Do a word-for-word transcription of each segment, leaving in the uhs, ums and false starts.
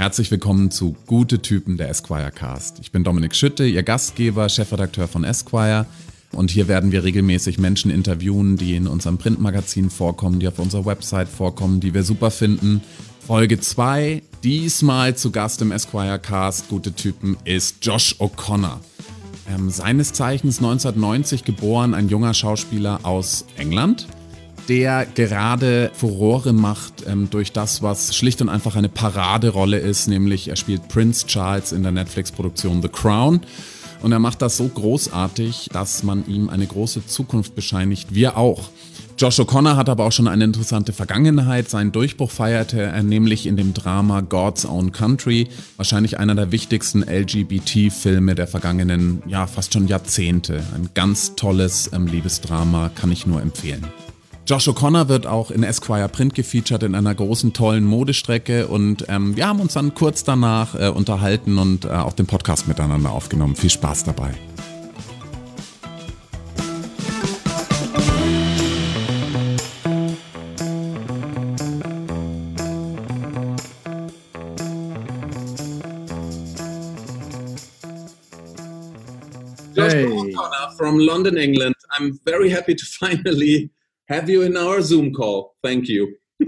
Herzlich willkommen zu Gute Typen, der Esquire Cast. Ich bin Dominik Schütte, Ihr Gastgeber, Chefredakteur von Esquire. Und hier werden wir regelmäßig Menschen interviewen, die in unserem Printmagazin vorkommen, die auf unserer Website vorkommen, die wir super finden. Folge zwei, diesmal zu Gast im Esquire Cast, Gute Typen, ist Josh O'Connor. Ähm, seines Zeichens neunzehnhundertneunzig geboren, ein junger Schauspieler aus England, der gerade Furore macht ähm, durch das, was schlicht und einfach eine Paraderolle ist, nämlich er spielt Prince Charles in der Netflix-Produktion The Crown. Und er macht das so großartig, dass man ihm eine große Zukunft bescheinigt, wir auch. Josh O'Connor hat aber auch schon eine interessante Vergangenheit. Seinen Durchbruch feierte er nämlich in dem Drama God's Own Country, wahrscheinlich einer der wichtigsten L G B T-Filme der vergangenen, ja fast schon Jahrzehnte. Ein ganz tolles ähm, Liebesdrama, kann ich nur empfehlen. Josh O'Connor wird auch in Esquire Print gefeatured in einer großen, tollen Modestrecke und ähm, wir haben uns dann kurz danach äh, unterhalten und äh, auch den Podcast miteinander aufgenommen. Viel Spaß dabei. Josh O'Connor from London, England. I'm very happy to finally have you in our Zoom call. Thank you.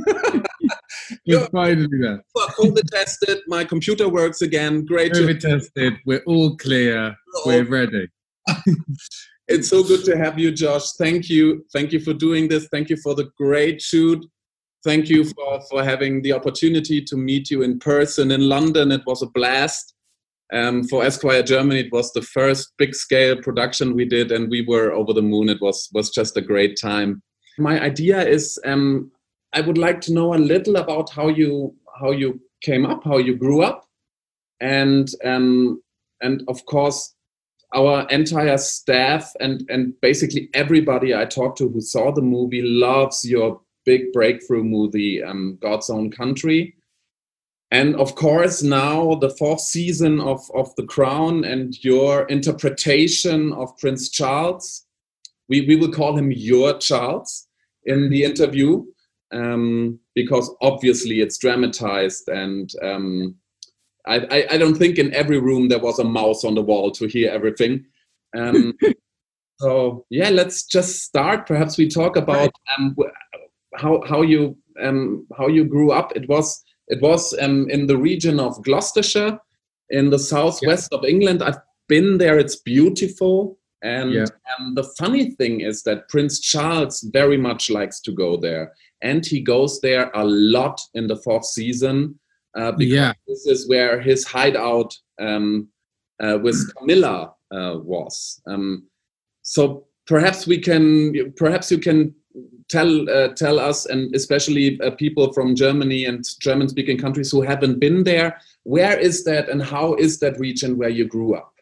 You're finally there. COVID tested. My computer works again. Great. COVID tested. We're all clear. We're ready. It's so good to have you, Josh. Thank you. Thank you for doing this. Thank you for the great shoot. Thank you for, for having the opportunity to meet you in person in London. It was a blast. Um, for Esquire Germany, it was the first big-scale production we did, and we were over the moon. It was was just a great time. My idea is um, I would like to know a little about how you how you came up, how you grew up, and um, and of course our entire staff and and basically everybody I talked to who saw the movie loves your big breakthrough movie, um, God's Own Country. And of course, now the fourth season of, of The Crown and your interpretation of Prince Charles. We, we will call him your Charles in the interview um, because obviously it's dramatized. And um, I, I, I don't think in every room there was a mouse on the wall to hear everything. Um, so, yeah, let's just start. Perhaps we talk about um, how, how, you, um, how you grew up. It was... It was um, in the region of Gloucestershire, in the southwest yeah. of England. I've been there. It's beautiful. And yeah. um, the funny thing is that Prince Charles very much likes to go there. And he goes there a lot in the fourth season uh, because yeah. this is where his hideout um, uh, with Camilla uh, was. Um, so perhaps we can, perhaps you can Tell uh, tell us, and especially uh, people from Germany and German-speaking countries who haven't been there, where is that and how is that region where you grew up?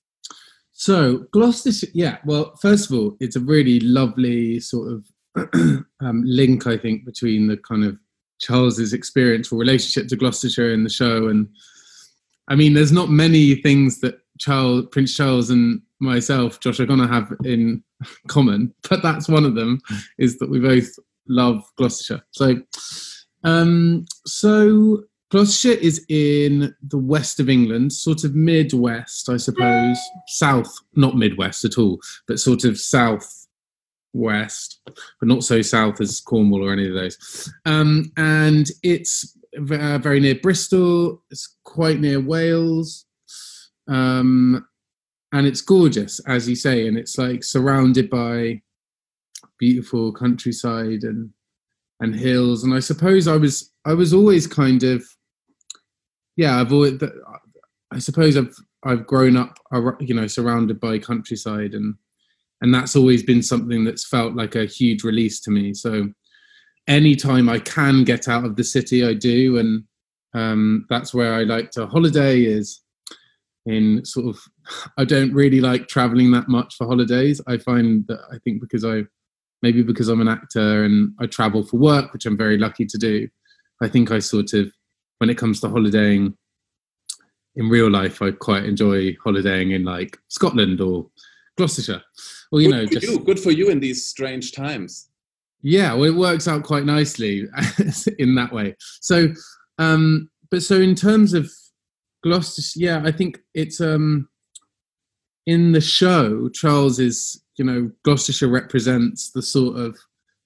So Gloucestershire, yeah, well, first of all, it's a really lovely sort of um, link, I think, between the kind of Charles's experience or relationship to Gloucestershire in the show. And I mean, there's not many things that Charles, Prince Charles and myself, Josh O'Connor, have in common, but that's one of them, is that we both love Gloucestershire. So, um, so Gloucestershire is in the west of England, sort of mid-west, I suppose, south, not mid-west at all, but sort of south-west, but not so south as Cornwall or any of those. Um, and it's uh, very near Bristol, it's quite near Wales, um, and it's gorgeous, as you say, and it's like surrounded by beautiful countryside and and hills. And I suppose I was I was always kind of yeah I've always I suppose I've I've grown up, you know, surrounded by countryside, and and that's always been something that's felt like a huge release to me. So anytime I can get out of the city, I do, and um, that's where I like to holiday. Is in sort of, I don't really like traveling that much for holidays. I find that I think because I, maybe because I'm an actor and I travel for work, which I'm very lucky to do, I think I sort of, when it comes to holidaying in real life, I quite enjoy holidaying in like Scotland or Gloucestershire. Well, you good know, for just you. Good for you in these strange times. Yeah, well, it works out quite nicely in that way. So, um, but so in terms of Gloucestershire, yeah, I think it's um in the show, Charles is, you know, Gloucestershire represents the sort of,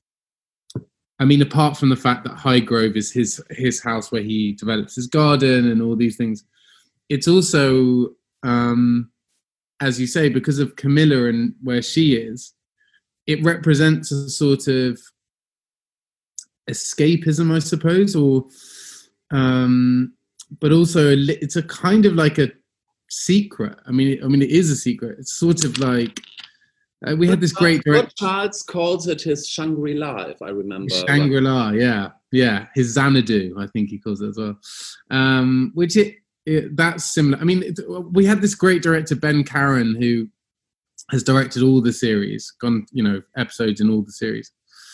I mean, apart from the fact that Highgrove is his his house where he develops his garden and all these things, it's also, um, as you say, because of Camilla and where she is, it represents a sort of escapism, I suppose, or, um, but also a, it's a kind of like a secret. I mean, I mean, it is a secret. It's sort of like uh, we had this great director. Charles calls it his Shangri-La, if I remember. Shangri-La, yeah, yeah. His Xanadu, I think he calls it as well. Um, which it, it that's similar. I mean, it, we had this great director Ben Karen who has directed all the series, gone, you know, episodes in all the series,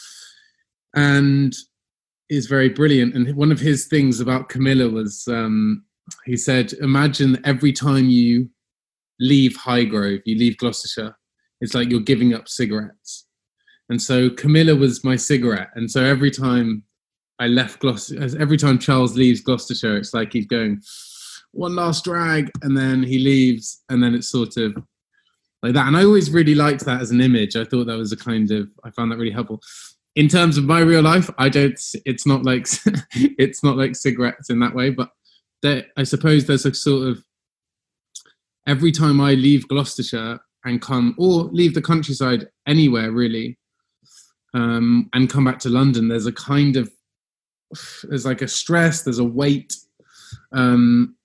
and is very brilliant. And one of his things about Camilla was. Um, He said, imagine every time you leave Highgrove, you leave Gloucestershire, it's like you're giving up cigarettes. And so Camilla was my cigarette. And so every time I left Gloucestershire, every time Charles leaves Gloucestershire, it's like he's going, one last drag, and then he leaves, and then it's sort of like that. And I always really liked that as an image. I thought that was a kind of, I found that really helpful. In terms of my real life, I don't, it's not like, it's not like cigarettes in that way, but There, I suppose there's a sort of, every time I leave Gloucestershire and come, or leave the countryside anywhere really, um, and come back to London, there's a kind of, there's like a stress, there's a weight. Um,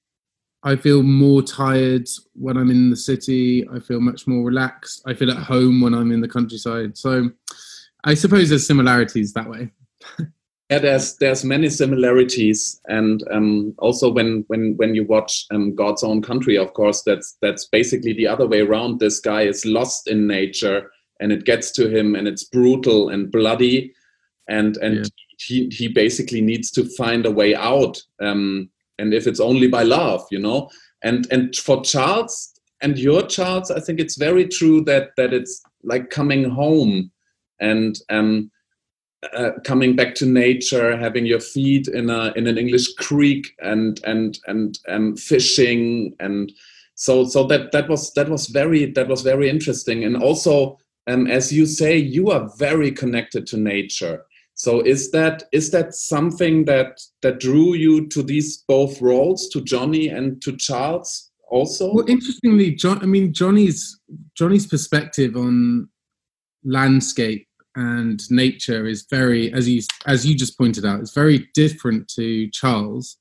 I feel more tired when I'm in the city. I feel much more relaxed. I feel at home when I'm in the countryside. So I suppose there's similarities that way. Yeah, there's there's many similarities, and um, also when when when you watch um, God's Own Country, of course, that's that's basically the other way around. This guy is lost in nature, and it gets to him, and it's brutal and bloody, and and yeah. he he basically needs to find a way out, um, and if it's only by love, you know. And and for Charles and your Charles, I think it's very true that that it's like coming home, and um. Uh, coming back to nature, having your feet in a in an English creek, and and and um, fishing, and so so that that was that was very that was very interesting. And also, um, as you say, you are very connected to nature. So is that is that something that that drew you to these both roles, to Johnny and to Charles also? Well, interestingly, John, I mean Johnny's Johnny's perspective on landscape and nature is very, as you as you just pointed out, it's very different to Charles,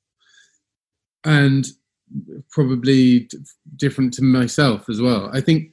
and probably d- different to myself as well. I think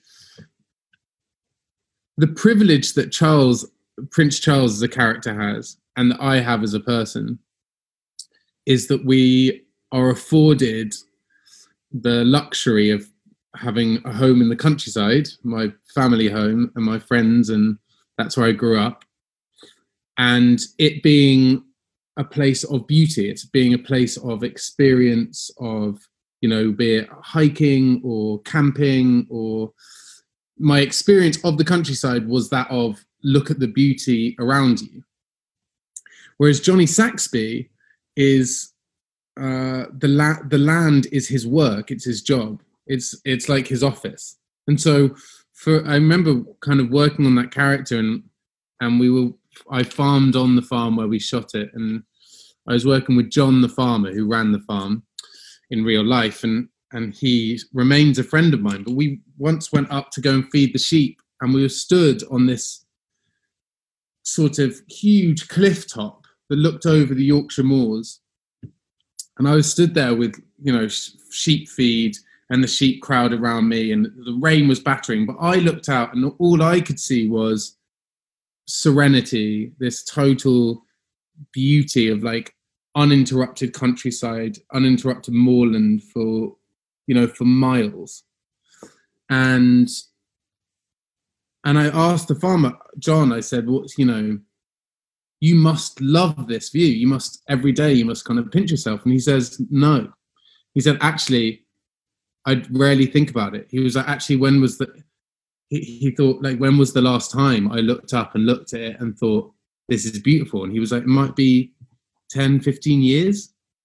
the privilege that Charles, Prince Charles as a character has, and that I have as a person, is that we are afforded the luxury of having a home in the countryside, my family home, and my friends, and that's where I grew up, and it being a place of beauty. It's being a place of experience of, you know, be it hiking or camping, or my experience of the countryside was that of look at the beauty around you. Whereas Johnny Saxby is uh, the la- the land is his work. It's his job. It's it's like his office, and so. For, I remember kind of working on that character, and and we were I farmed on the farm where we shot it, and I was working with John the farmer who ran the farm in real life, and and he remains a friend of mine. But we once went up to go and feed the sheep, and we were stood on this sort of huge cliff top that looked over the Yorkshire moors, and I was stood there with, you know, sheep feed and the sheep crowd around me, and the rain was battering, but I looked out and all I could see was serenity, this total beauty of like uninterrupted countryside, uninterrupted moorland for, you know, for miles. And and I asked the farmer, John, I said, what's, you know, you must love this view. You must, every day, you must kind of pinch yourself. And he says, no. He said, actually, I'd rarely think about it. He was like, actually, when was the, he, he thought, like, when was the last time I looked up and looked at it and thought, this is beautiful? And he was like, it might be ten, fifteen years.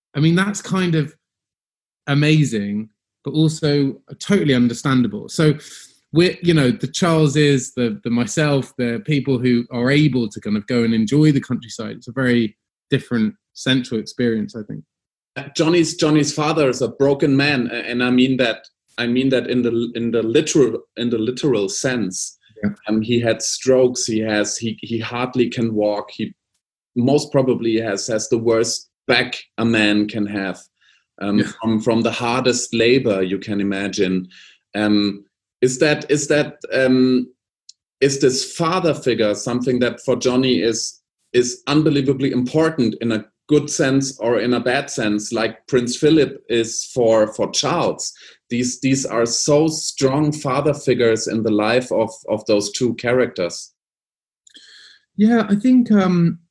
I mean, that's kind of amazing, but also totally understandable. So we're, you know, the Charleses, the the myself, the people who are able to kind of go and enjoy the countryside. It's a very different central experience, I think. Johnny's Johnny's father is a broken man, and I mean that I mean that in the in the literal in the literal sense. Yeah. Um, he had strokes. He has he he hardly can walk. He most probably has has the worst back a man can have. Um, yeah. from from the hardest labor you can imagine. Um, is that is that um, is this father figure something that for Johnny is is unbelievably important in a good sense or in a bad sense, like Prince Philip is for for Charles? These these are so strong father figures in the life of of those two characters. Yeah, I think um,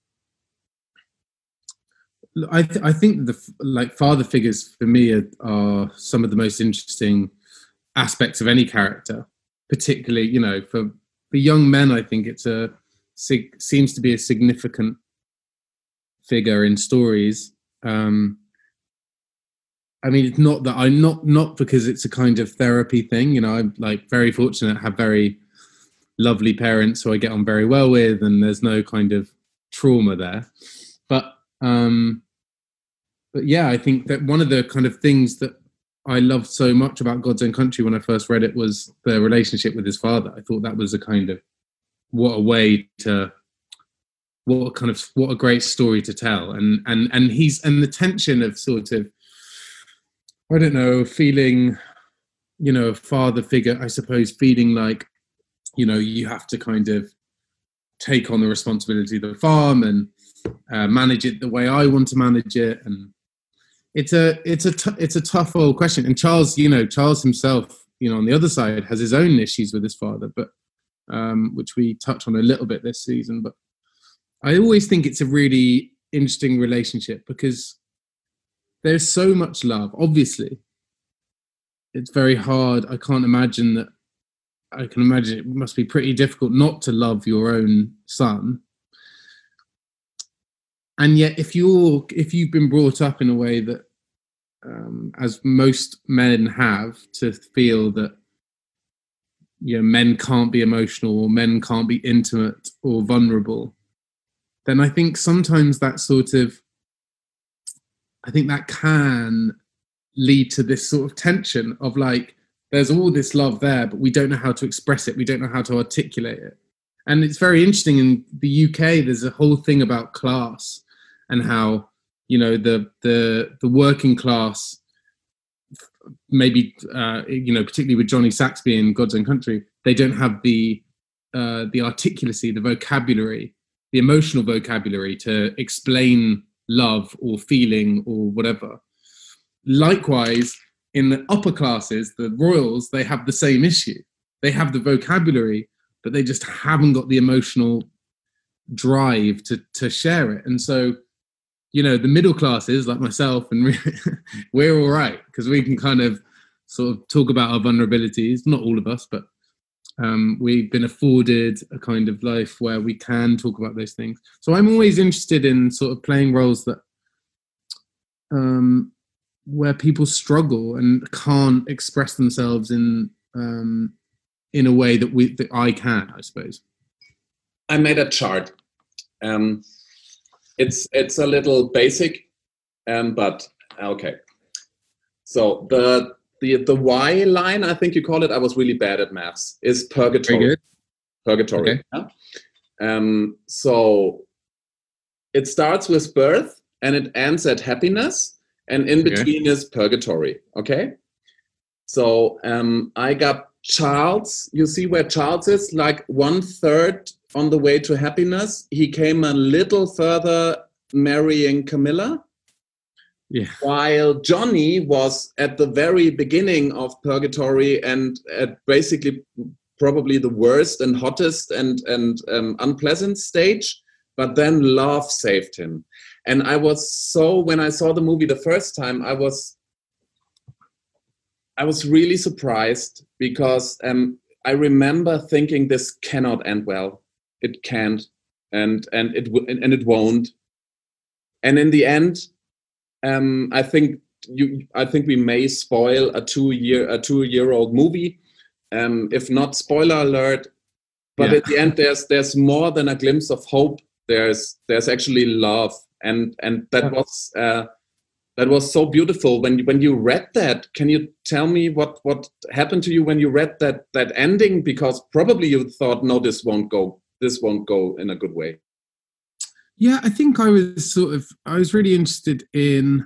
I th- I think the like father figures for me are, are some of the most interesting aspects of any character, particularly, you know, for for young men. I think it's a sig- seems to be a significant figure in stories. Um, I mean, it's not that I'm not not because it's a kind of therapy thing. You know, I'm like very fortunate to have very lovely parents who I get on very well with, and there's no kind of trauma there. But um, but yeah, I think that one of the kind of things that I loved so much about God's Own Country when I first read it was the relationship with his father. I thought that was a kind of what a way to what a kind of what a great story to tell, and and and he's and the tension of sort of, I don't know, feeling, you know, a father figure, I suppose, feeling like, you know, you have to kind of take on the responsibility of the farm and uh, manage it the way I want to manage it. And it's a it's a t- it's a tough old question. And Charles, you know, Charles himself, you know, on the other side has his own issues with his father, but um, which we touch on a little bit this season. But I always think it's a really interesting relationship because there's so much love. Obviously, it's very hard. I can't imagine that. I can imagine it must be pretty difficult not to love your own son. And yet, if you're if you've been brought up in a way that, um, as most men have, to feel that, you know, men can't be emotional or men can't be intimate or vulnerable, then I think sometimes that sort of I think that can lead to this sort of tension of like, there's all this love there, but we don't know how to express it. We don't know how to articulate it. And it's very interesting in the U K, there's a whole thing about class and how, you know, the the the working class, maybe, uh, you know, particularly with Johnny Saxby in God's Own Country, they don't have the uh, the articulacy, the vocabulary, the emotional vocabulary to explain love or feeling or whatever. Likewise, in the upper classes, the royals, they have the same issue. They have the vocabulary, but they just haven't got the emotional drive to to share it. And so, you know, the middle classes like myself, and we're all right because we can kind of sort of talk about our vulnerabilities. Not all of us, but um, we've been afforded a kind of life where we can talk about those things. So I'm always interested in sort of playing roles that um, where people struggle and can't express themselves in um, in a way that we that I can, I suppose. I made a chart. Um, it's it's a little basic, um, but okay. So the the the Y line, I think you call it. I was really bad at maths. Is purgatory. Very good. Purgatory. Okay. Yeah? Um, so it starts with birth and it ends at happiness, and in between okay. is purgatory. Okay. So um, I got Charles. You see where Charles is, like one third on the way to happiness. He came a little further marrying Camilla. Yeah. While Johnny was at the very beginning of purgatory and at basically probably the worst and hottest and, and um, unpleasant stage, but then love saved him. And I was so, when I saw the movie the first time, I was I was really surprised because um, I remember thinking this cannot end well. It can't, and and it w- and it won't. And in the end, um, I think you, I think we may spoil a two-year a two-year-old movie. Um, if not, spoiler alert. But Yeah. at the end, there's there's more than a glimpse of hope. There's there's actually love, and and that Yeah. was uh, that was so beautiful. When when you read that, can you tell me what what happened to you when you read that that ending? Because probably you thought, no, this won't go. This won't go in a good way. Yeah, I think I was sort of I was really interested in,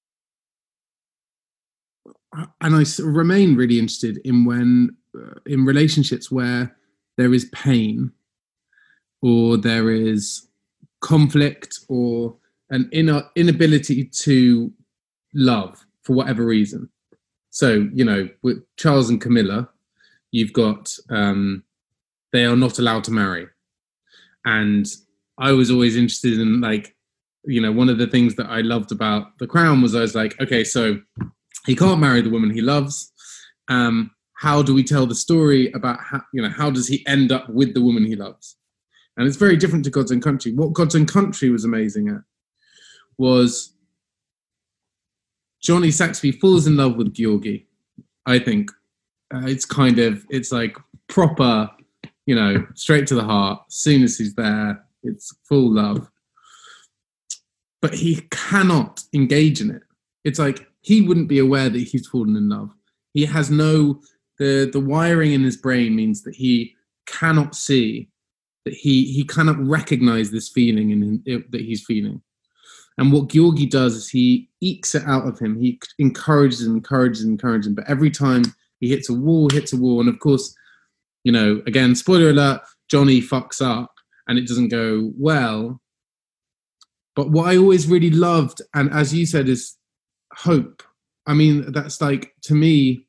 and I sort of remain really interested in when uh, in relationships where there is pain, or there is conflict, or an inner inability to love for whatever reason. So, you know, with Charles and Camilla, you've got um, they are not allowed to marry, and I was always interested in, like, you know, one of the things that I loved about The Crown was I was like, okay, so he can't marry the woman he loves. Um, how do we tell the story about how, you know, how does he end up with the woman he loves? And it's very different to Gods and Country. What Gods and Country was amazing at was Johnny Saxby falls in love with Georgie. I think uh, it's kind of, it's like proper, you know, straight to the heart. As soon as he's there, it's full love. But he cannot engage in it. It's like he wouldn't be aware that he's fallen in love. He has no, the, the wiring in his brain means that he cannot see, that he, he cannot recognize this feeling in him, that he's feeling. And what Georgie does is he ekes it out of him. He encourages and encourages and encourages him. But every time he hits a wall, hits a wall. And of course, you know, again, spoiler alert, Johnny fucks up and it doesn't go well. But what I always really loved, and as you said, is hope. I mean, that's like, to me,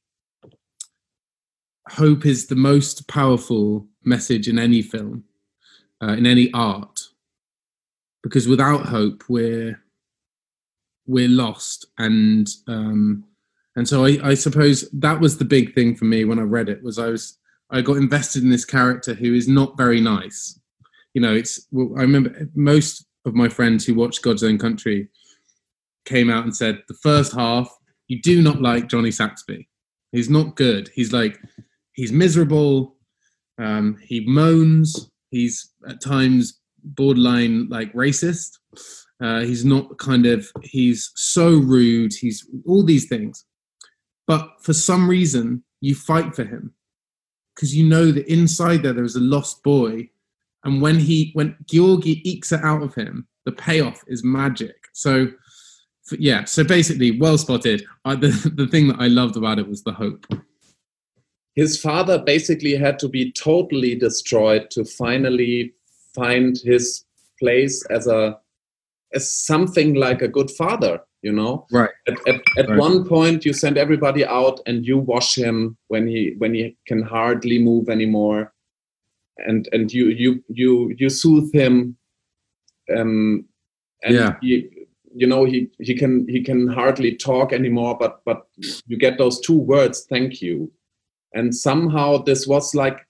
hope is the most powerful message in any film, uh, in any art. Because without hope, we're we're lost, and um, and so I, I suppose that was the big thing for me when I read it. Was I was I got invested in this character who is not very nice. You know, it's. Well, I remember most of my friends who watched God's Own Country came out and said the first half, you do not like Johnny Saxby. He's not good. He's like he's miserable. Um, he moans. He's at times borderline like racist. Uh, he's not kind of, he's so rude. He's all these things. But for some reason, you fight for him because you know that inside there, there is a lost boy. And when he, when Georgie ekes it out of him, the payoff is magic. So yeah, so basically, well spotted. I, the, the thing that I loved about it was the hope. His father basically had to be totally destroyed to finally find his place as a as something like a good father, you know. Right. At, at, at right. one point, you send everybody out and you wash him when he when he can hardly move anymore, and and you you you you soothe him, um, and yeah. he, you know, he he can he can hardly talk anymore, but but you get those two words, thank you, and somehow this was like.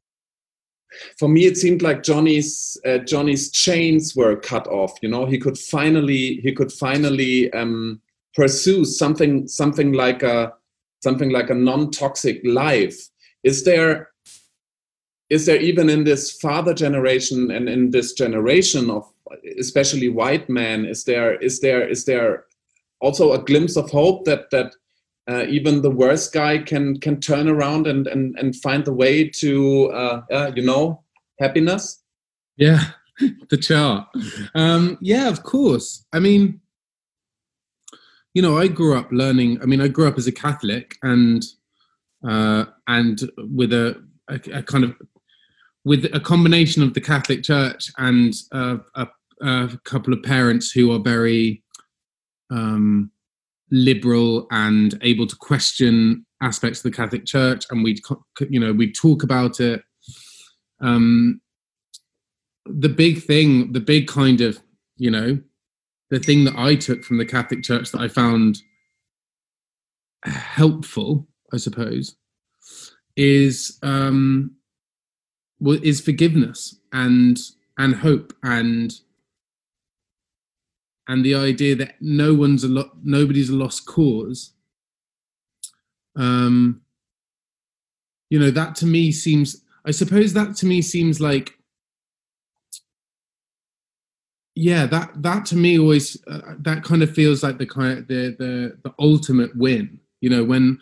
For me, it seemed like Johnny's uh, Johnny's chains were cut off. You know, he could finally he could finally um, pursue something something like a something like a non-toxic life. Is there is there even in this father generation and in this generation of especially white men? Is there is there is there also a glimpse of hope that that Uh, even the worst guy can can turn around and and, and find the way to uh, uh, you know, happiness? Yeah, the chart. Um, yeah, of course. I mean, you know, I grew up learning. I mean, I grew up as a Catholic, and uh, and with a, a, a kind of with a combination of the Catholic Church and uh, a, a couple of parents who are very um, liberal and able to question aspects of the Catholic Church, and we'd, you know, we'd talk about it. Um, the big thing, the big kind of, you know, the thing that I took from the Catholic Church that I found helpful, I suppose, is um, well, is forgiveness and and hope and and the idea that no one's a lot, nobody's a lost cause. Um, you know, that to me seems, I suppose that to me seems like, yeah, that that to me always uh, that kind of feels like the kind of the the the ultimate win. You know, when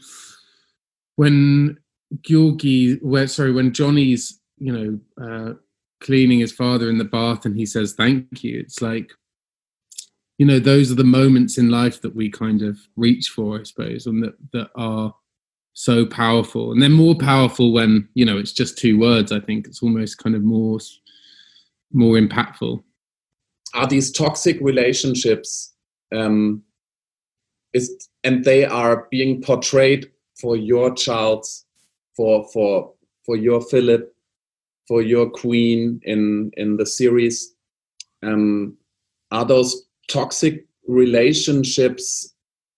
when Georgi, where sorry, when Johnny's, you know, uh, cleaning his father in the bath and he says thank you. It's like, you know, those are the moments in life that we kind of reach for, I suppose, and that that are so powerful. And they're more powerful when, you know, it's just two words. I think it's almost kind of more more impactful. Are these toxic relationships, um, is and they are being portrayed for your Charles, for for for your Philip, for your Queen in in the series? Um, are those toxic relationships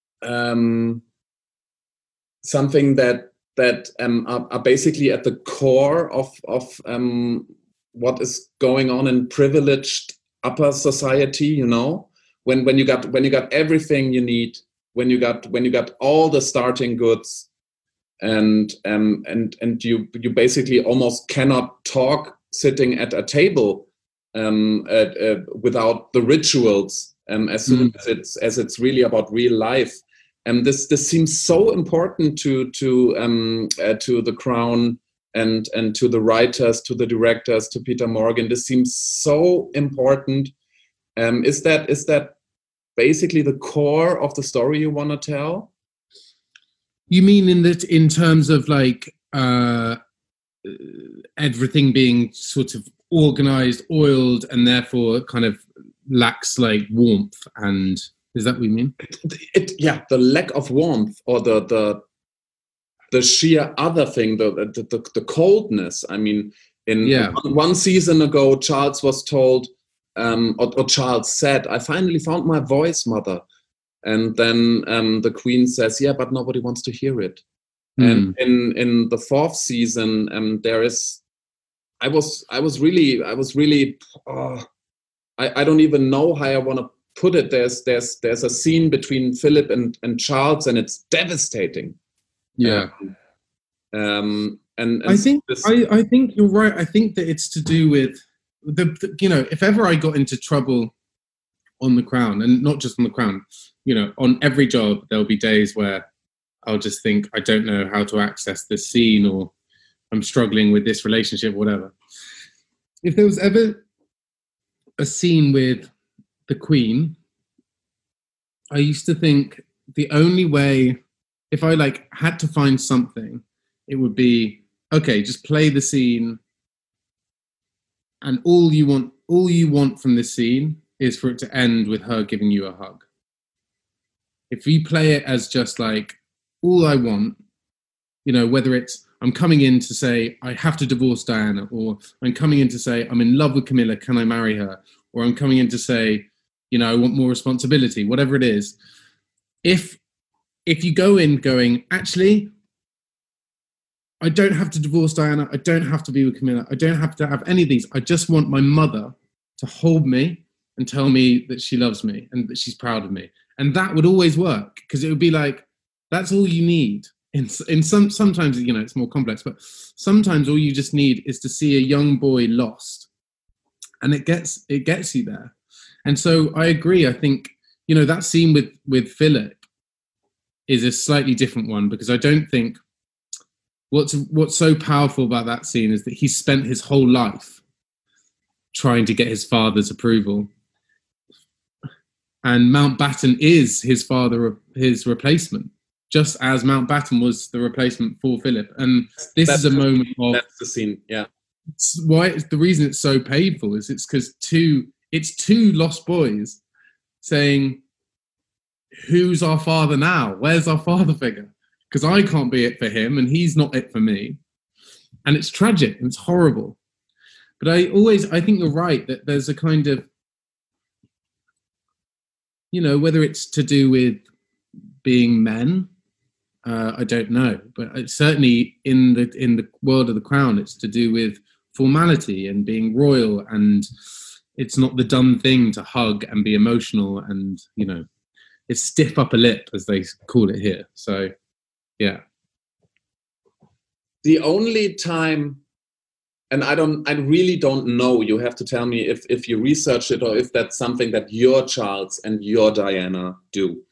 um, something that that um, are, are basically at the core of of um, what is going on in privileged upper society? You know, when when you got when you got everything you need, when you got when you got all the starting goods, and um and and you you basically almost cannot talk sitting at a table um uh, uh, without the rituals, um as soon mm. as it's as it's really about real life. And this this seems so important to to um uh, to the Crown and and to the writers, to the directors, to Peter Morgan. This seems so important. Um, is that is that basically the core of the story you want to tell? You mean in that, in terms of like uh, everything being sort of organized, oiled, and therefore kind of lacks like warmth? And is that what you mean? It, it, yeah, the lack of warmth, or the the the sheer other thing, the the, the, the coldness. I mean, in yeah. one, one season ago, Charles was told, um, or, or Charles said, "I finally found my voice, mother." And then um, the Queen says, "Yeah, but nobody wants to hear it." Mm. And in in the fourth season, um, there is, I was I was really I was really, oh, I I don't even know how I want to put it. There's there's there's a scene between Philip and and Charles, and it's devastating. Yeah. Um, um and, and I think this, I, I think you're right. I think that it's to do with the, the you know, if ever I got into trouble on The Crown, and not just on The Crown, you know, on every job, there'll be days where I'll just think, I don't know how to access this scene, or I'm struggling with this relationship, whatever. If there was ever a scene with the Queen, I used to think the only way, if I like had to find something, it would be, okay, just play the scene, and all you want, all you want from this scene is for it to end with her giving you a hug. If you play it as just like, all I want, you know, whether it's I'm coming in to say I have to divorce Diana, or I'm coming in to say I'm in love with Camilla, can I marry her? Or I'm coming in to say, you know, I want more responsibility, whatever it is. If if you go in going, actually, I don't have to divorce Diana, I don't have to be with Camilla, I don't have to have any of these, I just want my mother to hold me and tell me that she loves me and that she's proud of me. And that would always work, because it would be like, that's all you need. In, in some, sometimes, you know, it's more complex, but sometimes all you just need is to see a young boy lost, and it gets, it gets you there. And so I agree. I think, you know, that scene with, with Philip is a slightly different one, because I don't think what's, what's so powerful about that scene is that he spent his whole life trying to get his father's approval. And Mountbatten is his father, his replacement, just as Mountbatten was the replacement for Philip. And this that's is a the, moment of... That's the scene, yeah. It's why it's, the reason it's so painful is it's because two, it's two lost boys saying, who's our father now? Where's our father figure? Because I can't be it for him, and he's not it for me. And it's tragic, and it's horrible. But I always, I think you're right, that there's a kind of, you know, whether it's to do with being men, uh, I don't know, but it's certainly in the in the world of The Crown, it's to do with formality and being royal, and it's not the done thing to hug and be emotional, and you know, it's stiff upper lip as they call it here. So, yeah. The only time, and I don't, I really don't know. You have to tell me if if you research it or if that's something that your Charles and your Diana do.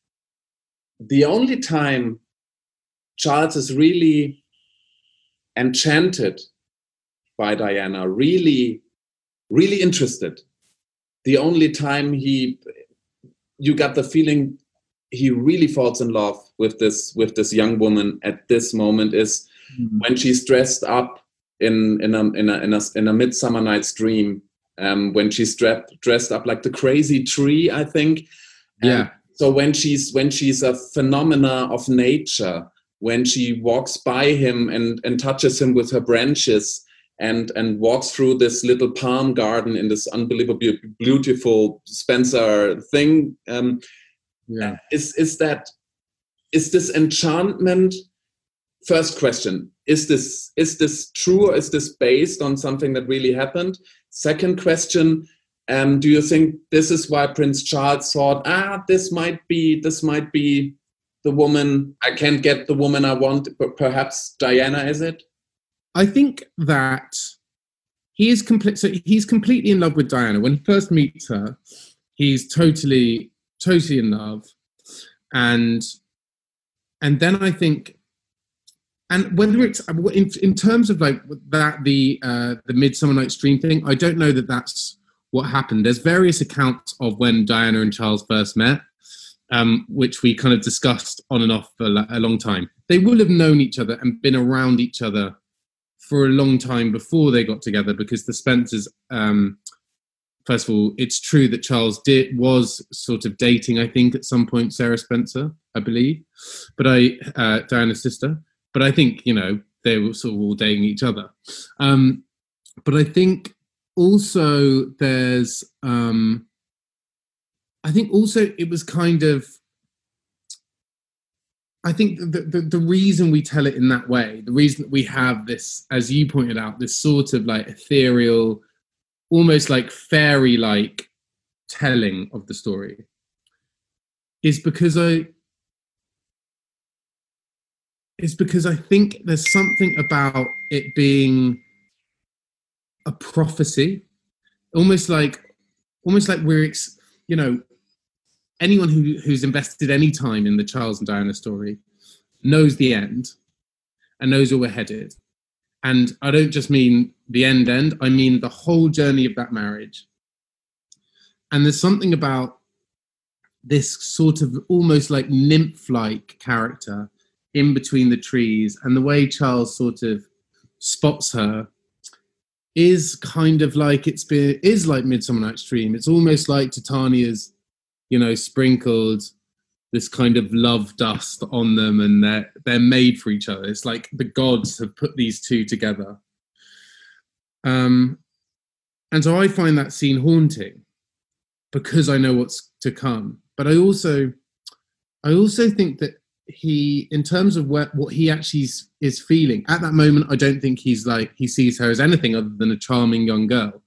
The only time Charles is really enchanted by Diana, really, really interested. The only time he, you got the feeling he really falls in love with this with this young woman at this moment is mm-hmm. when she's dressed up in in a in a in a, in a Midsummer Night's Dream. Um, when she's dressed dressed up like the crazy tree, I think. Yeah. Um, so when she's when she's a phenomena of nature, when she walks by him and and touches him with her branches. And and walks through this little palm garden in this unbelievably beautiful Spencer thing. Um, yeah. Is is that is this enchantment? First question: Is this is this true? Or is this based on something that really happened? Second question: um, Do you think this is why Prince Charles thought, ah, this might be this might be the woman? I can't get the woman I want, but perhaps Diana is it? I think that he is complete. So he's completely in love with Diana. When he first meets her, he's totally, totally in love, and and then I think, and whether it's in in terms of like that the uh, the Midsummer Night's Dream thing, I don't know that that's what happened. There's various accounts of when Diana and Charles first met, um, which we kind of discussed on and off for a long time. They will have known each other and been around each other for a long time before they got together, because the Spencers, um, first of all, it's true that Charles did was sort of dating, I think, at some point, Sarah Spencer, I believe, but I, uh, Diana's sister. But I think, you know, they were sort of all dating each other. Um, but I think also there's, um, I think also it was kind of, I think the, the, the reason we tell it in that way, the reason that we have this, as you pointed out, this sort of like ethereal, almost like fairy-like telling of the story, is because I, is because I think there's something about it being a prophecy, almost like, almost like we're, ex, you know. Anyone who, who's invested any time in the Charles and Diana story knows the end and knows where we're headed. And I don't just mean the end end, I mean the whole journey of that marriage. And there's something about this sort of almost like nymph-like character in between the trees, and the way Charles sort of spots her is kind of like it's been, is like Midsummer Night's Dream. It's almost like Titania's, you know, sprinkled this kind of love dust on them, and they're, they're made for each other. It's like the gods have put these two together. Um, and so I find that scene haunting because I know what's to come. But I also, I also think that he, in terms of where, what he actually is, is feeling, at that moment, I don't think he's like, he sees her as anything other than a charming young girl.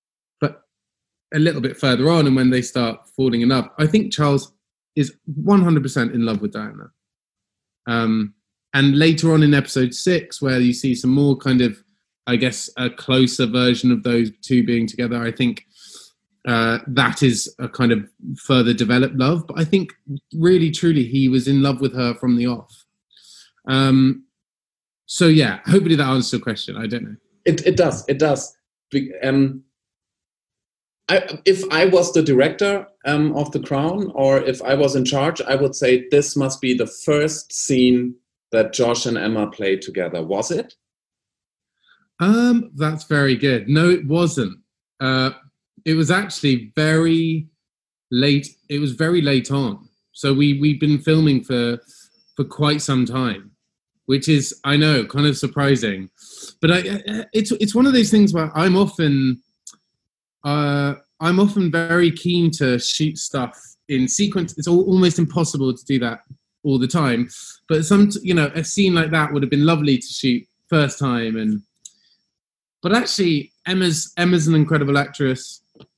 A little bit further on, and when they start falling in love, I think Charles is one hundred percent in love with Diana. Um, and later on in episode six, where you see some more kind of, I guess, a closer version of those two being together, I think uh, that is a kind of further developed love. But I think really, truly, he was in love with her from the off. Um, so yeah, hopefully that answers your question. I don't know. It it does. It does. Um, I, if I was the director um, of The Crown, or if I was in charge, I would say this must be the first scene that Josh and Emma played together. Was it? Um, that's very good. No, it wasn't. Uh, it was actually very late. It was very late on. So we, we've been filming for, for quite some time, which is, I know, kind of surprising. But I, it's, it's one of those things where I'm often... Uh, I'm often very keen to shoot stuff in sequence. It's all, almost impossible to do that all the time. But some, you know, a scene like that would have been lovely to shoot first time. And but actually, Emma's Emma's an incredible actress.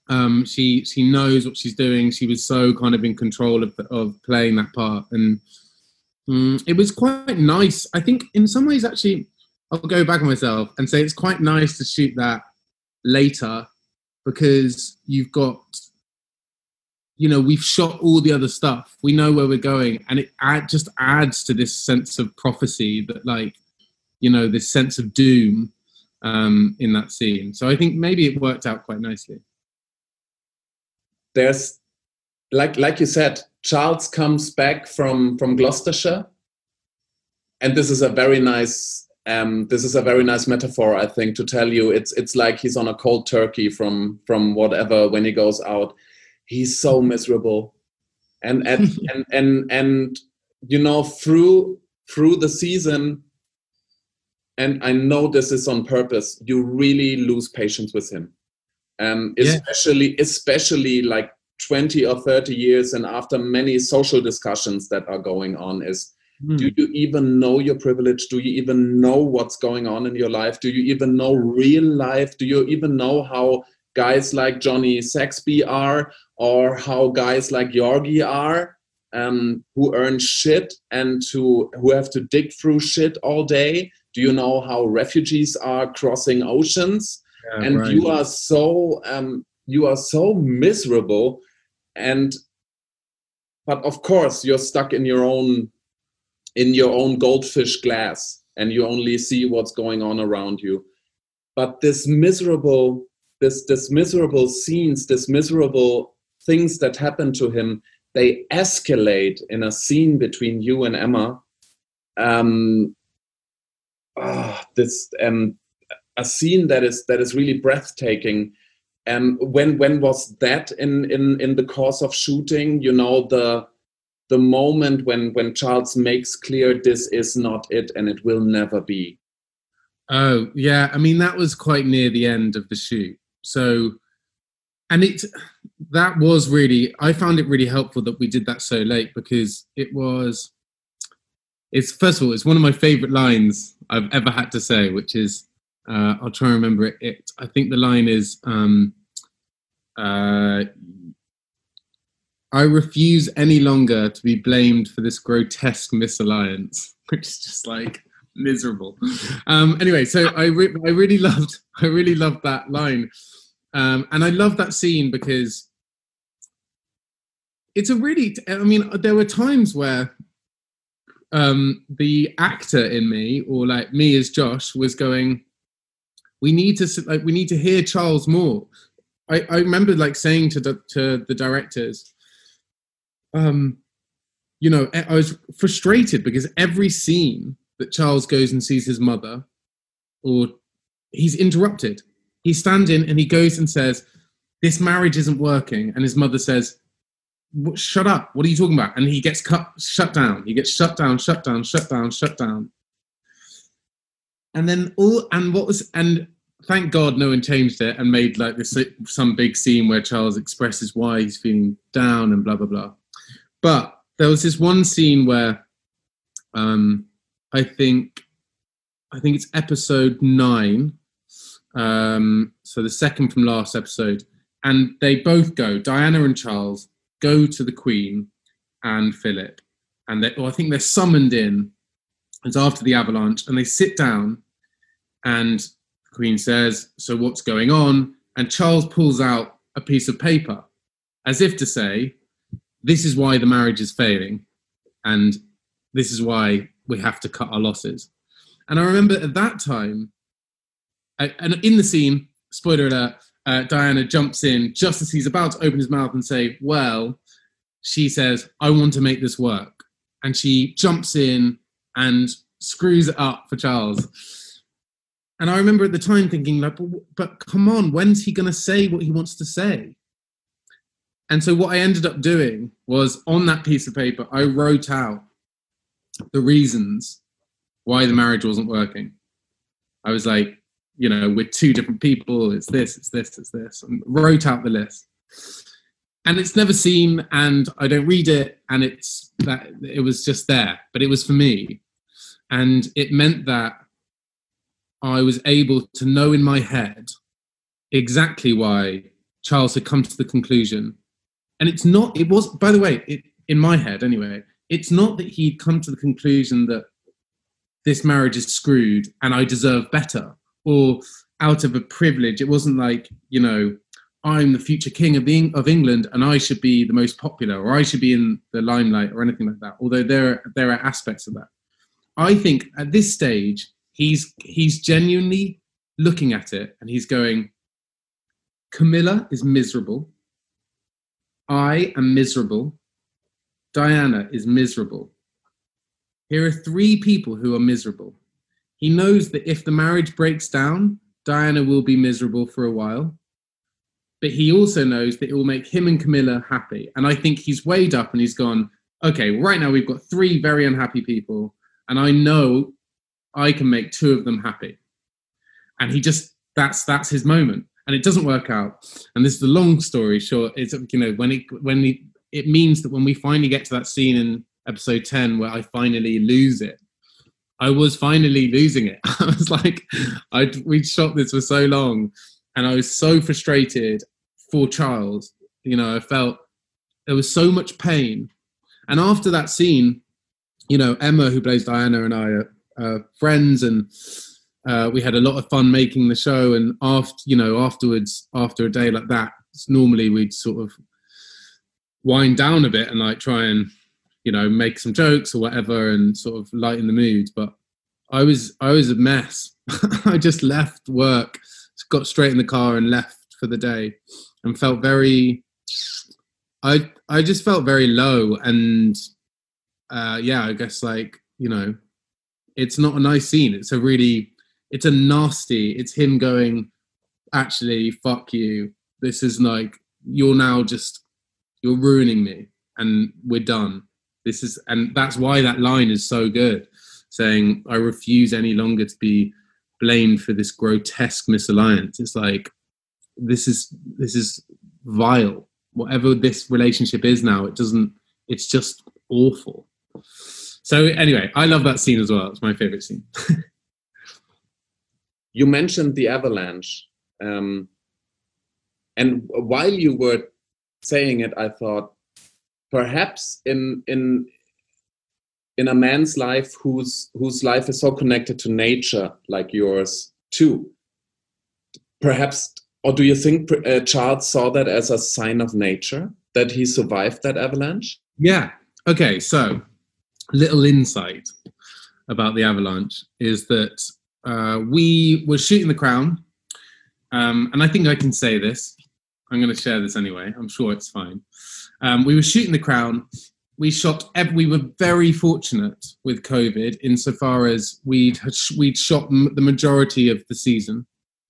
Um, she she knows what she's doing. She was so kind of in control of of playing that part, and um, it was quite nice. I think in some ways, actually, I'll go back on myself and say it's quite nice to shoot that later, because you've got, you know, we've shot all the other stuff. We know where we're going, and it add, just adds to this sense of prophecy that, like, you know, this sense of doom um, in that scene. So I think maybe it worked out quite nicely. There's, like like you said, Charles comes back from from Gloucestershire, and this is a very nice um, this is a very nice metaphor, I think, to tell you it's it's like he's on a cold turkey from from whatever when he goes out. He's so miserable, and and and, and and you know, through through the season, and I know this is on purpose, you really lose patience with him. Um, especially, yeah. especially like twenty or thirty years, and after many social discussions that are going on, is mm. do you even know your privilege? Do you even know what's going on in your life? Do you even know real life? Do you even know how guys like Johnny Saxby are, or how guys like Georgi are, um, who earn shit and to, who have to dig through shit all day? Do you know how refugees are crossing oceans? Yeah, and right. you are so um, you are so miserable, and but of course you're stuck in your own in your own goldfish glass, and you only see what's going on around you. But this miserable this this miserable scenes, this miserable things that happen to him, they escalate in a scene between you and Emma. Um, oh, this um. A scene that is that is really breathtaking. And um, when when was that in, in in the course of shooting? You know, the the moment when when Charles makes clear this is not it and it will never be. Oh yeah, I mean that was quite near the end of the shoot. So, and it that was really, I found it really helpful that we did that so late, because it was. It's first of all, it's one of my favorite lines I've ever had to say, which is. Uh, I'll try and remember it. it. I think the line is, um, uh, I refuse any longer to be blamed for this grotesque misalliance, which is just like miserable. Um, anyway, so I, re- I really loved, I really loved that line. Um, and I love that scene because it's a really, I mean, there were times where um, the actor in me, or like me as Josh, was going, We need to like we need to hear Charles more. I, I remember like saying to the to the directors, um, you know, I was frustrated because every scene that Charles goes and sees his mother, or he's interrupted. He's standing and he goes and says, "This marriage isn't working," and his mother says, "Shut up! What are you talking about?" And he gets cut, shut down. He gets shut down, shut down, shut down, shut down. And then all, and what was, and thank God no one changed it and made like this, some big scene where Charles expresses why he's feeling down and blah, blah, blah. But there was this one scene where um, I think, I think it's episode nine. Um, so the second from last episode. And they both go, Diana and Charles go to the Queen and Philip. And they, or I think they're summoned in. It's after the avalanche, and they sit down. And the Queen says, "So what's going on?" And Charles pulls out a piece of paper as if to say, this is why the marriage is failing. And this is why we have to cut our losses. And I remember at that time, I, and in the scene, spoiler alert, uh, Diana jumps in just as he's about to open his mouth and say, well, she says, "I want to make this work." And she jumps in and screws it up for Charles. And I remember at the time thinking, like, but, but come on, when's he going to say what he wants to say? And so what I ended up doing was, on that piece of paper, I wrote out the reasons why the marriage wasn't working. I was like, you know, we're two different people, it's this, it's this, it's this, and wrote out the list. And it's never seen, and I don't read it, and it's that it was just there, but it was for me. And it meant that I was able to know in my head exactly why Charles had come to the conclusion, and it's not, it was, by the way, it, in my head anyway, it's not that he'd come to the conclusion that this marriage is screwed and I deserve better, or out of a privilege. It wasn't like, you know, I'm the future king of, the, of England and I should be the most popular, or I should be in the limelight, or anything like that. Although there, there are aspects of that. I think at this stage, he's he's genuinely looking at it and he's going, Camilla is miserable. I am miserable. Diana is miserable. Here are three people who are miserable. He knows that if the marriage breaks down, Diana will be miserable for a while. But he also knows that it will make him and Camilla happy. And I think he's weighed up and he's gone, okay, right now we've got three very unhappy people, and I know I can make two of them happy. And he just, that's that's his moment. And it doesn't work out. And this is the long story short. It's, you know, when it, when he, it means that when we finally get to that scene in episode ten where I finally lose it, I was finally losing it. I was like, I we'd shot this for so long, and I was so frustrated for Charles. You know, I felt there was so much pain. And after that scene, you know, Emma, who plays Diana, and I are uh, friends, and uh, we had a lot of fun making the show. And after, you know, afterwards, after a day like that, normally we'd sort of wind down a bit and like try and, you know, make some jokes or whatever and sort of lighten the mood. But I was, I was a mess. I just left work, got straight in the car and left for the day, and felt very, I, I just felt very low. And uh, yeah, I guess like, you know, it's not a nice scene. It's a really, it's a nasty, it's him going, actually, fuck you. This is like, you're now just, you're ruining me and we're done. This is, and that's why that line is so good, saying, I refuse any longer to be blamed for this grotesque misalliance. It's like, this is, this is vile. Whatever this relationship is now, it doesn't, it's just awful. So anyway, I love that scene as well. It's my favorite scene. You mentioned the avalanche. Um, and while you were saying it, I thought, perhaps in in in a man's life whose whose life is so connected to nature, like yours too, perhaps, or do you think uh, Charles saw that as a sign of nature, that he survived that avalanche? Yeah. Okay. So, little insight about the avalanche is that uh, we were shooting The Crown, um, and I think I can say this. I'm going to share this anyway. I'm sure it's fine. Um, we were shooting The Crown. We shot. We were very fortunate with COVID insofar as we'd we'd shot the majority of the season,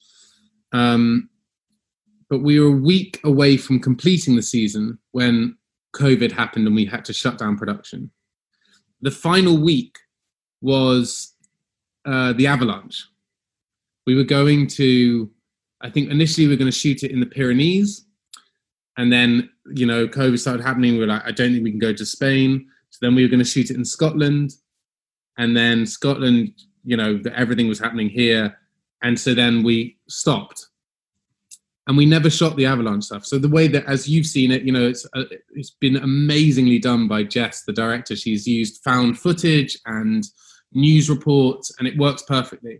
um, but we were a week away from completing the season when COVID happened and we had to shut down production. The final week was uh, the avalanche. We were going to, I think initially we were going to shoot it in the Pyrenees, and then, you know, COVID started happening. We were like, I don't think we can go to Spain. So then we were going to shoot it in Scotland, and then Scotland, you know, everything was happening here. And so then we stopped, and we never shot the avalanche stuff. So the way that, as you've seen it, you know, it's uh, it's been amazingly done by Jess, the director. She's used found footage and news reports, and it works perfectly.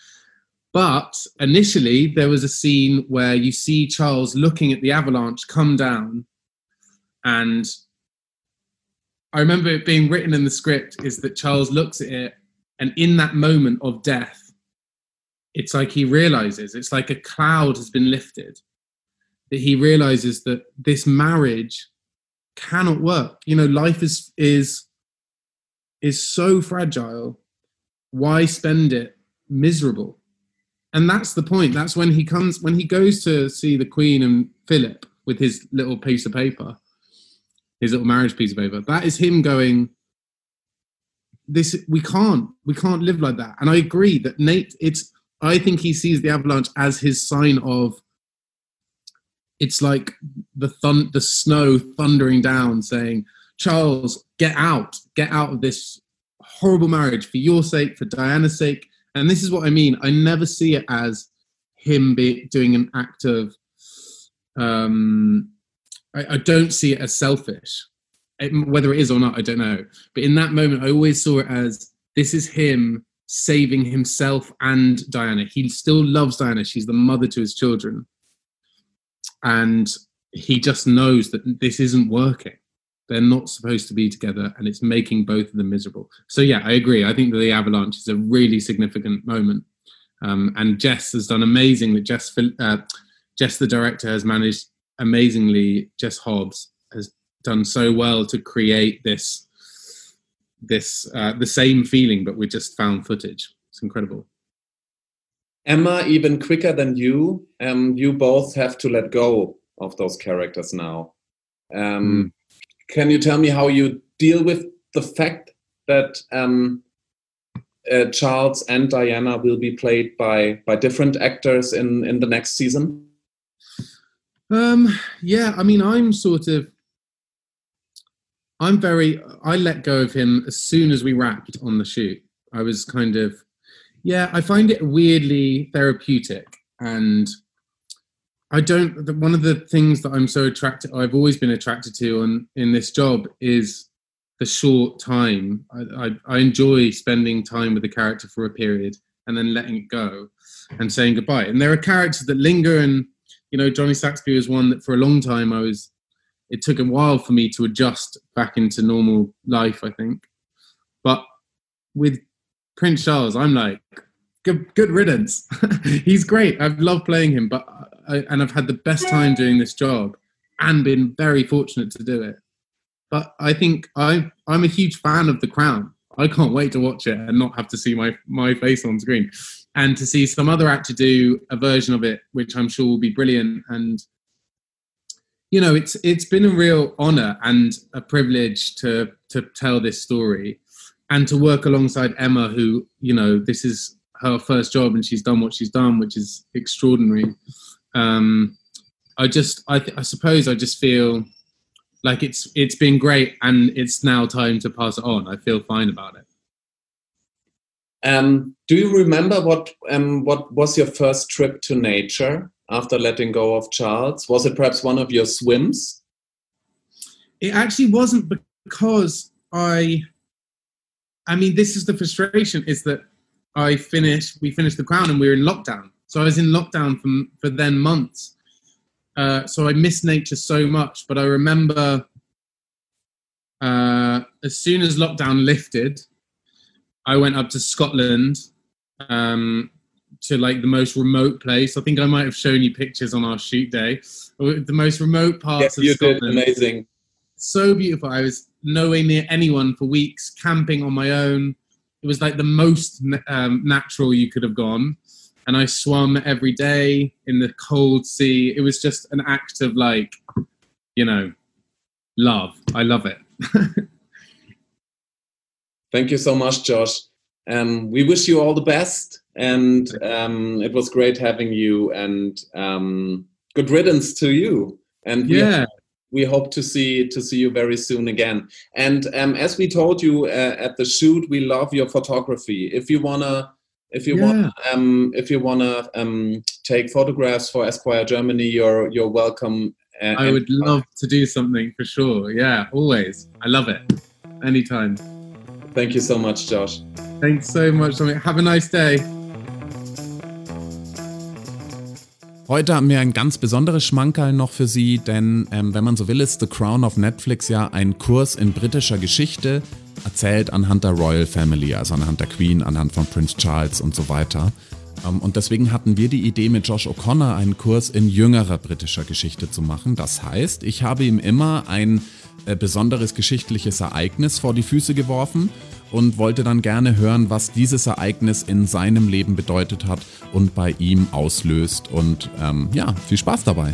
But initially, there was a scene where you see Charles looking at the avalanche come down. And I remember it being written in the script is that Charles looks at it, and in that moment of death, it's like he realizes, it's like a cloud has been lifted, that he realizes that this marriage cannot work. You know, life is is is so fragile. Why spend it miserable? And that's the point. That's when he comes, when he goes to see the Queen and Philip with his little piece of paper, his little marriage piece of paper. That is him going, this, we can't, we can't live like that. And I agree that Nate, it's, I think he sees the avalanche as his sign of, it's like the thun- the snow thundering down saying, Charles, get out, get out of this horrible marriage for your sake, for Diana's sake. And this is what I mean. I never see it as him be doing an act of um, I, I don't see it as selfish. It, whether it is or not, I don't know. But in that moment, I always saw it as this is him saving himself and Diana. He still loves Diana. She's the mother to his children. And he just knows that this isn't working. They're not supposed to be together, and it's making both of them miserable. So yeah, I agree. I think that the avalanche is a really significant moment. Um, and Jess has done amazing. That Jess, uh, Jess, the director, has managed amazingly. Jess Hobbs has done so well to create this, this uh, the same feeling, but with just found footage. It's incredible. Emma, even quicker than you, um, you both have to let go of those characters now. Um, mm. Can you tell me how you deal with the fact that um, uh, Charles and Diana will be played by by different actors in, in the next season? Um, yeah, I mean, I'm sort of, I'm very, I let go of him as soon as we wrapped on the shoot. I was kind of, yeah, I find it weirdly therapeutic. And I don't, one of the things that I'm so attracted, I've always been attracted to on, in this job is the short time. I, I, I enjoy spending time with the character for a period and then letting it go and saying goodbye. And there are characters that linger, and, you know, Johnny Saxby was one that for a long time I was, it took a while for me to adjust back into normal life, I think. But with Prince Charles, I'm like, good, good riddance. He's great. I've loved playing him, but I, and I've had the best time doing this job and been very fortunate to do it. But I think I, I'm a huge fan of The Crown. I can't wait to watch it and not have to see my, my face on screen, and to see some other actor do a version of it, which I'm sure will be brilliant. And, you know, it's it's been a real honour and a privilege to to tell this story and to work alongside Emma, who, you know, this is her first job and she's done what she's done, which is extraordinary. Um, I just, I, th- I suppose I just feel like it's it's been great, and it's now time to pass it on. I feel fine about it. Um, do you remember what um, what was your first trip to nature after letting go of Charles? Was it perhaps one of your swims? It actually wasn't, because I, I mean, this is the frustration, is that I finished, we finished The Crown and we were in lockdown. So I was in lockdown for, for then months. Uh, so I missed nature so much. But I remember uh, as soon as lockdown lifted, I went up to Scotland, um, to like the most remote place. I think I might have shown you pictures on our shoot day. The most remote parts yes, of you Scotland. Did. Amazing. So beautiful. I was nowhere near anyone for weeks, camping on my own. It was like the most um, natural you could have gone. And I swam every day in the cold sea. It was just an act of, like, you know, love. I love it. Thank you so much, Josh. Um, we wish you all the best. And um, it was great having you. And um, good riddance to you. And we yeah. We hope to see to see you very soon again. And um, as we told you uh, at the shoot, we love your photography. If you wanna, if you yeah. want, um, if you wanna um, take photographs for Esquire Germany, you're you're welcome. Uh, I would love to do something for sure. Yeah, always. I love it. Anytime. Thank you so much, Josh. Thanks so much, Dominic. Have a nice day. Heute haben wir ein ganz besonderes Schmankerl noch für Sie, denn ähm, wenn man so will, ist The Crown auf Netflix ja ein Kurs in britischer Geschichte, erzählt anhand der Royal Family, also anhand der Queen, anhand von Prince Charles und so weiter. Ähm, und deswegen hatten wir die Idee, mit Josh O'Connor einen Kurs in jüngerer britischer Geschichte zu machen. Das heißt, ich habe ihm immer ein äh, besonderes geschichtliches Ereignis vor die Füße geworfen und wollte dann gerne hören, was dieses Ereignis in seinem Leben bedeutet hat und bei ihm auslöst. Und ähm, ja, viel Spaß dabei.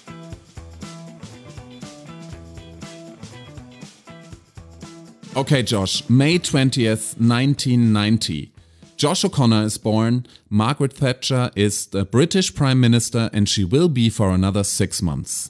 Okay, Josh, May twentieth, nineteen ninety. Josh O'Connor is born, Margaret Thatcher is the British Prime Minister and she will be for another six months.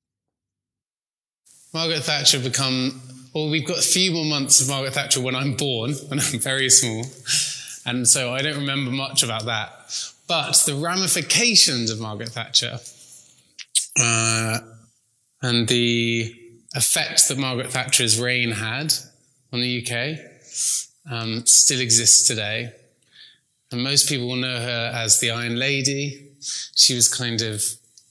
Margaret Thatcher become... Well, we've got a few more months of Margaret Thatcher when I'm born, when I'm very small. And so I don't remember much about that. But the ramifications of Margaret Thatcher uh, and the effect that Margaret Thatcher's reign had on the U K um, still exists today. And most people will know her as the Iron Lady. She was kind of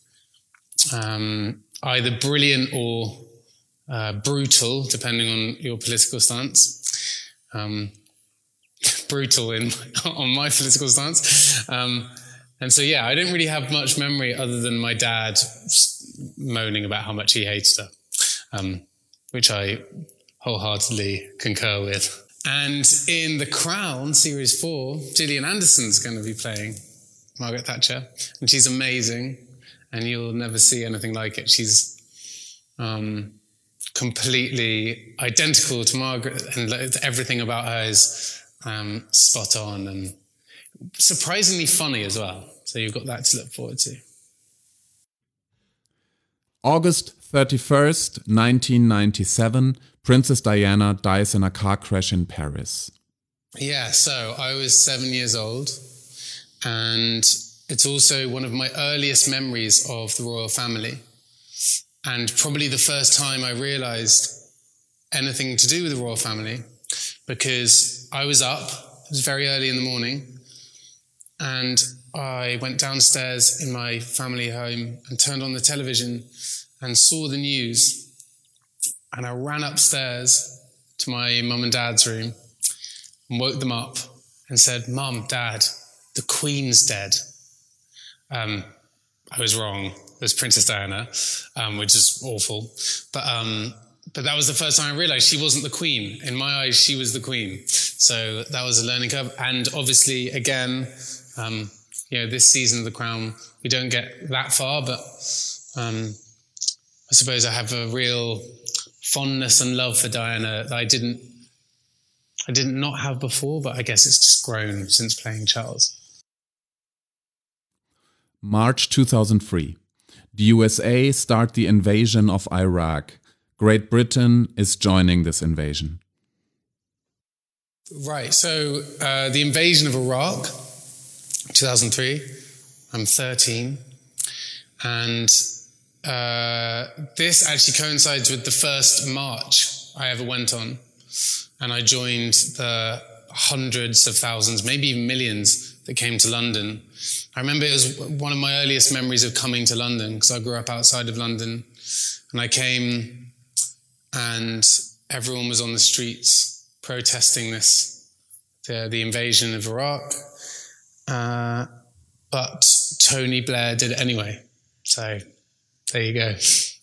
um, either brilliant or uh, brutal, depending on your political stance. Um, brutal in on my political stance. Um, and so, yeah, I don't really have much memory other than my dad moaning about how much he hates her, um, which I wholeheartedly concur with. And in The Crown, Series four, Gillian Anderson's going to be playing Margaret Thatcher, and she's amazing, and you'll never see anything like it. She's um, completely identical to Margaret, and everything about her is um, spot on and surprisingly funny as well. So you've got that to look forward to. August thirty-first, nineteen ninety-seven, Princess Diana dies in a car crash in Paris. Yeah, so I was seven years old, and it's also one of my earliest memories of the royal family, and probably the first time I realised anything to do with the royal family, because I was up, it was very early in the morning, and I went downstairs in my family home and turned on the television and saw the news. And I ran upstairs to my mum and dad's room and woke them up and said, "Mum, Dad, the Queen's dead." Um, I was wrong. It was Princess Diana, um, which is awful. But um, but that was the first time I realised she wasn't the Queen. In my eyes, she was the Queen. So that was a learning curve. And obviously, again, um, you know, this season of The Crown, we don't get that far, but um, I suppose I have a real fondness and love for Diana that I didn't, I did not have before, but I guess it's just grown since playing Charles. March two thousand three. The U S A start the invasion of Iraq. Great Britain is joining this invasion. Right, so uh, the invasion of Iraq, two thousand three, I'm thirteen, and uh, this actually coincides with the first march I ever went on, and I joined the hundreds of thousands, maybe even millions that came to London. I remember it was one of my earliest memories of coming to London, because I grew up outside of London, and I came and everyone was on the streets protesting this, the, the invasion of Iraq. Uh, but Tony Blair did it anyway. So there you go.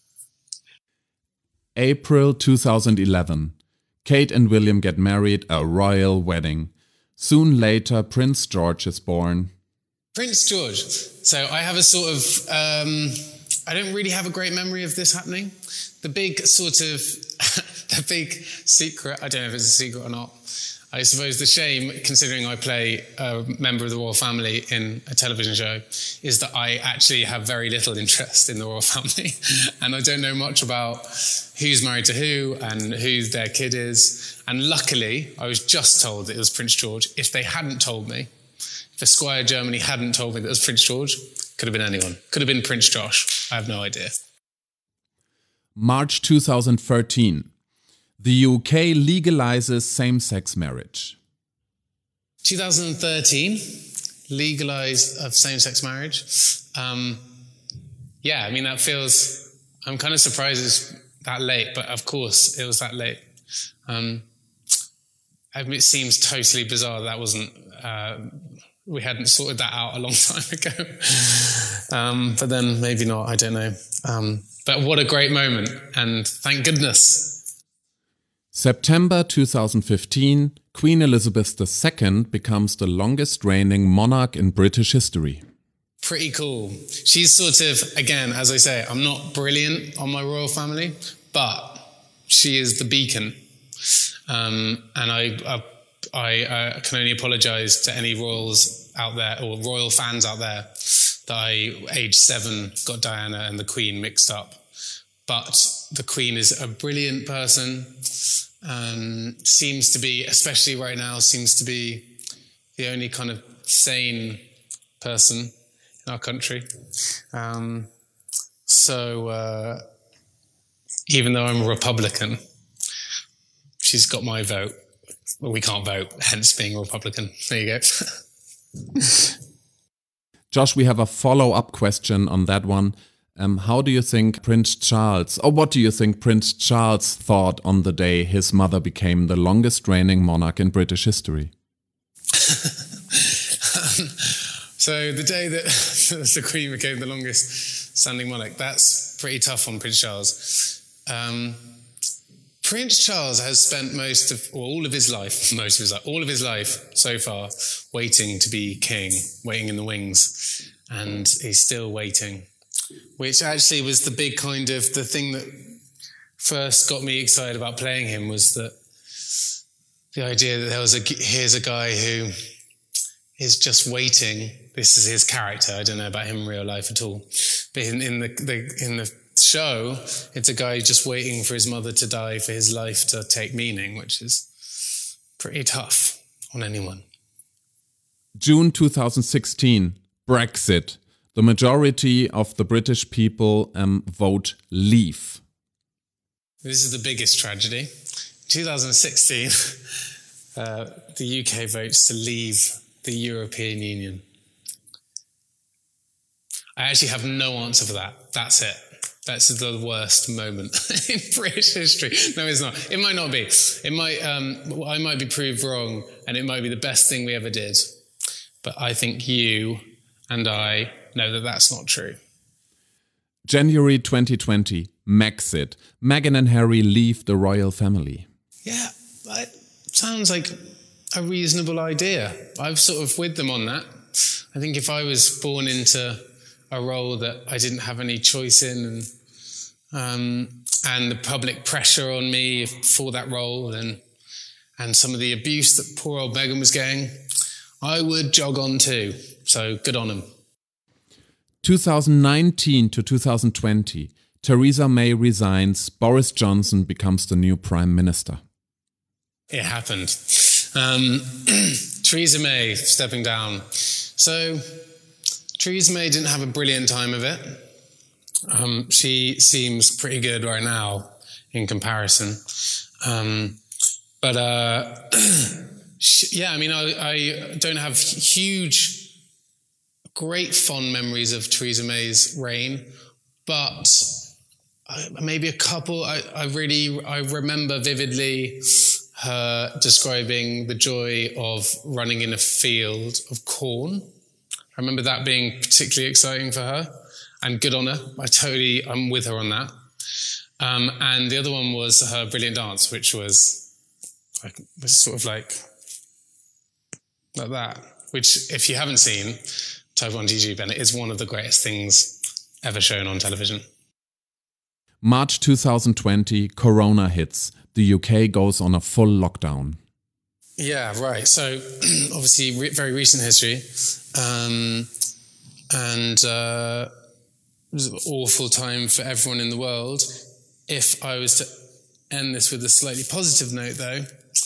April two thousand eleven. Kate and William get married, a royal wedding. Soon later, Prince George is born. Prince George. So I have a sort of, um, I don't really have a great memory of this happening. The big sort of, the big secret, I don't know if it's a secret or not, I suppose the shame, considering I play a member of the royal family in a television show, is that I actually have very little interest in the royal family. And I don't know much about who's married to who and who their kid is. And luckily, I was just told that it was Prince George. If they hadn't told me, if Esquire Germany hadn't told me that it was Prince George, could have been anyone. Could have been Prince Josh. I have no idea. March two thousand thirteen. The U K legalizes same-sex marriage. two thousand thirteen, legalized of same-sex marriage. Um, yeah, I mean, that feels, I'm kind of surprised it's that late, but of course it was that late. Um, I mean, it seems totally bizarre that wasn't, uh, we hadn't sorted that out a long time ago. um, but then maybe not, I don't know. Um, but what a great moment, and thank goodness. September two thousand fifteen, Queen Elizabeth the Second becomes the longest reigning monarch in British history. Pretty cool. She's sort of, again, as I say, I'm not brilliant on my royal family, but she is the beacon. Um, and I, I, I uh, can only apologise to any royals out there, or royal fans out there, that I, age seven, got Diana and the Queen mixed up. But the Queen is a brilliant person. Um, seems to be, especially right now, seems to be the only kind of sane person in our country. Um, So uh, even though I'm a Republican, she's got my vote. Well, we can't vote, hence being a Republican. There you go. Josh, we have a follow-up question on that one. Um, how do you think Prince Charles, or what do you think Prince Charles thought on the day his mother became the longest reigning monarch in British history? um, so the day that the Queen became the longest standing monarch, that's pretty tough on Prince Charles. Um, Prince Charles has spent most of, or all of his life, most of his life, all of his life so far, waiting to be king, waiting in the wings, and he's still waiting. Which actually was the big kind of, the thing that first got me excited about playing him was that the idea that there was a, here's a guy who is just waiting. This is his character. I don't know about him in real life at all. But in, in the, the in the show, it's a guy just waiting for his mother to die for his life to take meaning, which is pretty tough on anyone. June two thousand sixteen, Brexit. The majority of the British people um, vote leave. This is the biggest tragedy. two thousand sixteen, uh, the U K votes to leave the European Union. I actually have no answer for that. That's it. That's the worst moment in British history. No, it's not. It might not be. It might. Um, I might be proved wrong, and it might be the best thing we ever did. But I think you and I know that that's not true. January twenty twenty, Megxit. Meghan and Harry leave the royal family. Yeah, that sounds like a reasonable idea. I'm sort of with them on that. I think if I was born into a role that I didn't have any choice in, and um, and the public pressure on me for that role, and and some of the abuse that poor old Meghan was getting, I would jog on too. So good on them. two thousand nineteen to two thousand twenty, Theresa May resigns, Boris Johnson becomes the new Prime Minister. It happened. Um, Theresa May stepping down. So Theresa May didn't have a brilliant time of it. Um, she seems pretty good right now in comparison. Um, but uh, she, yeah, I mean, I, I don't have huge, great fond memories of Theresa May's reign, but I, maybe a couple. I, I really, I remember vividly her describing the joy of running in a field of corn. I remember that being particularly exciting for her, and good on her. I totally, I'm with her on that. Um, and the other one was her brilliant dance, which was, like, was sort of like, like that. Which, if you haven't seen, type on YouTube, and it is one of the greatest things ever shown on television. March two thousand twenty, Corona hits. The U K goes on a full lockdown. Yeah, right. So obviously re- very recent history. Um, and uh, it was an awful time for everyone in the world. If I was to end this with a slightly positive note, though,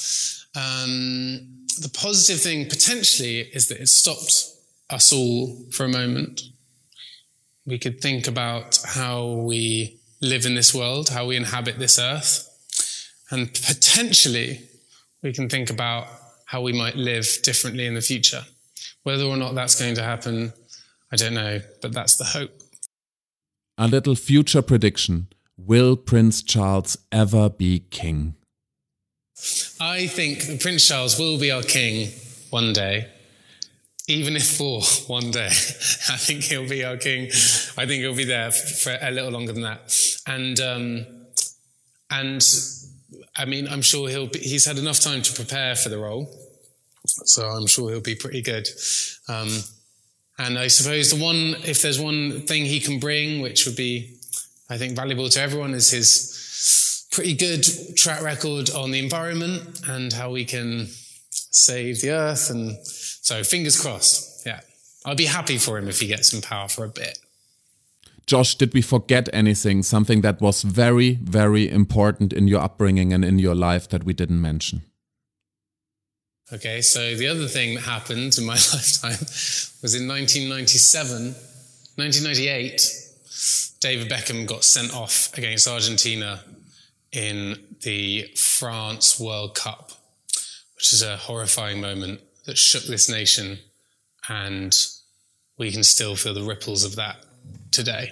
um, the positive thing potentially is that it stopped us all for a moment. We could think about how we live in this world, how we inhabit this earth, and potentially we can think about how we might live differently in the future. Whether or not that's going to happen, I don't know, but that's the hope. A little future prediction. Will Prince Charles ever be king? I think that Prince Charles will be our king one day, even if for one day. I think he'll be our king. I think he'll be there for a little longer than that. And, um, and I mean, I'm sure he'll be, he's had enough time to prepare for the role, so I'm sure he'll be pretty good. Um, and I suppose the one, if there's one thing he can bring, which would be, I think, valuable to everyone, is his pretty good track record on the environment and how we can save the earth. And so fingers crossed. Yeah. I'll be happy for him if he gets in power for a bit. Josh, did we forget anything? Something that was very, very important in your upbringing and in your life that we didn't mention? Okay, so the other thing that happened in my lifetime was in nineteen ninety-seven, nineteen ninety-eight, David Beckham got sent off against Argentina in the France World Cup, which is a horrifying moment that shook this nation, and we can still feel the ripples of that today.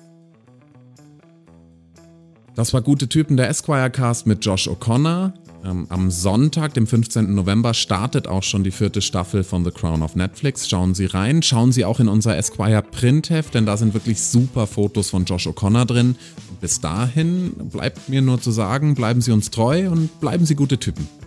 Das war Gute Typen, der Esquire-Cast mit Josh O'Connor. Ähm, am Sonntag, dem fünfzehnten November, startet auch schon die vierte Staffel von The Crown auf Netflix. Schauen Sie rein. Schauen Sie auch in unser Esquire Printheft, denn da sind wirklich super Fotos von Josh O'Connor drin. Und bis dahin bleibt mir nur zu sagen, bleiben Sie uns treu und bleiben Sie gute Typen.